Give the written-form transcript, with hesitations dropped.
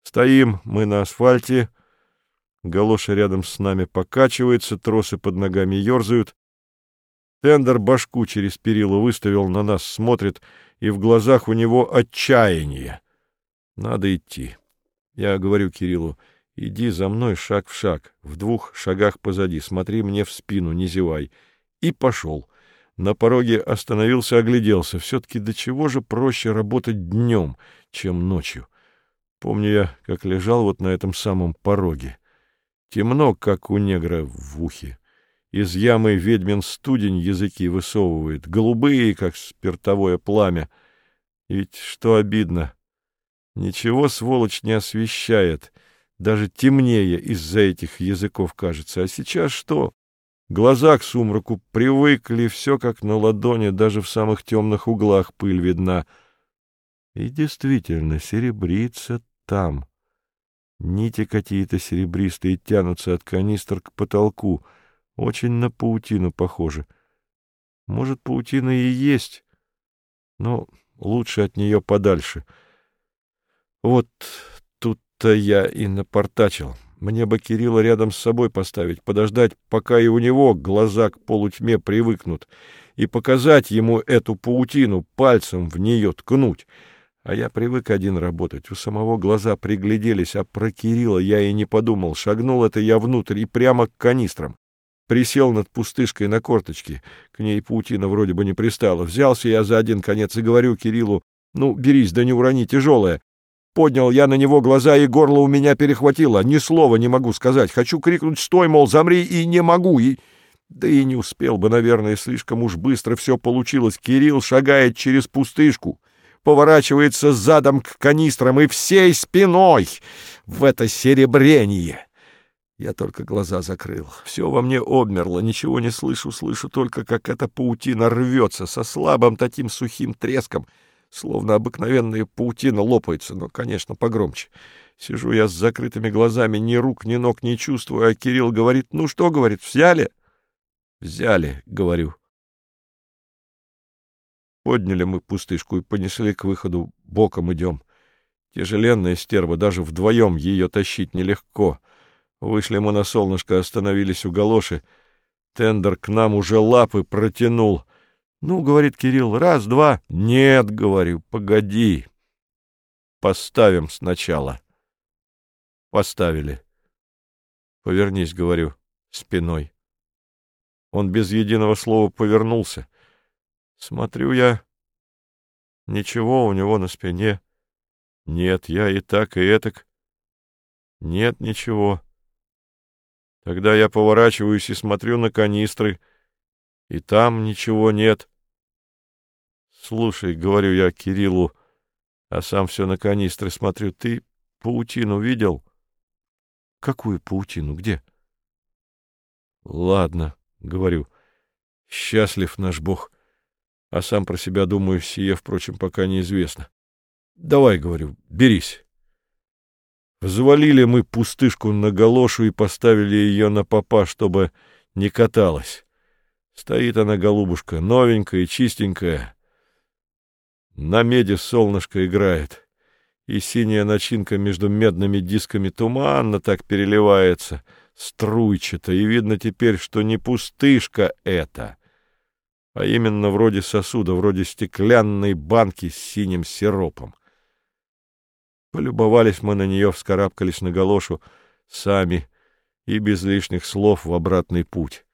Стоим мы на асфальте, галоша рядом с нами покачивается, тросы под ногами ерзают. Тендер башку через перила выставил, на нас смотрит, и в глазах у него отчаяние. Надо идти. Я говорю Кириллу: иди за мной шаг в шаг, в 2 шагах позади, смотри мне в спину, не зевай. И пошел. На пороге остановился, огляделся. Все-таки до чего же проще работать днем, чем ночью. Помню я, как лежал вот на этом самом пороге. Темно, как у негра в ухе. Из ямы ведьмин студень языки высовывает, голубые, как спиртовое пламя. И ведь что обидно, ничего, сволочь, не освещает, даже темнее из-за этих языков кажется. А сейчас что? Глаза к сумраку привыкли, все как на ладони, даже в самых темных углах пыль видна. И действительно, серебрится там. Нити какие-то серебристые тянутся от канистр к потолку. Очень на паутину похоже. Может, паутина и есть, но лучше от нее подальше. Вот тут-то я и напортачил. Мне бы Кирилла рядом с собой поставить, подождать, пока и у него глаза к полутьме привыкнут, и показать ему эту паутину, пальцем в нее ткнуть. А я привык один работать, у самого глаза пригляделись, а про Кирилла я и не подумал. Шагнул это я внутрь и прямо к канистрам. Присел над пустышкой на корточки, к ней паутина вроде бы не пристала. Взялся я за один конец и говорю Кириллу: ну, берись, да не урони, тяжелое. Поднял я на него глаза, и горло у меня перехватило. Ни слова не могу сказать. Хочу крикнуть: стой, мол, замри, и не могу. Да и не успел бы, наверное, слишком уж быстро все получилось. Кирилл шагает через пустышку, поворачивается задом к канистрам и всей спиной в это серебрение. Я только глаза закрыл. Все во мне обмерло, ничего не слышу, слышу только, как эта паутина рвется со слабым таким сухим треском, словно обыкновенная паутина лопается, но, конечно, погромче. Сижу я с закрытыми глазами, ни рук, ни ног не чувствую, а Кирилл говорит: ну что, говорит, взяли? Взяли, говорю. Подняли мы пустышку и понесли к выходу, боком идем. Тяжеленная стерва, даже вдвоем ее тащить нелегко. Вышли мы на солнышко, остановились у галоши. Тендер к нам уже лапы протянул. Ну, говорит Кирилл, раз, два. Нет, говорю, погоди. Поставим сначала. Поставили. Повернись, говорю, спиной. Он без единого слова повернулся. Смотрю я, ничего у него на спине. Нет, я и так, и этак. Нет ничего. Тогда я поворачиваюсь и смотрю на канистры, и там ничего нет. Слушай, говорю я Кириллу, а сам все на канистры смотрю, ты паутину видел? Какую паутину? Где? Ладно, говорю, счастлив наш Бог, а сам про себя думаю, сие, впрочем, пока неизвестно. Давай, говорю, берись. Взвалили мы пустышку на галошу и поставили ее на попа, чтобы не каталась. Стоит она, голубушка, новенькая и чистенькая. На меди солнышко играет, и синяя начинка между медными дисками туманно так переливается, струйчато, и видно теперь, что не пустышка это, а именно вроде сосуда, вроде стеклянной банки с синим сиропом. Полюбовались мы на нее, вскарабкались на галошу сами и без лишних слов в обратный путь.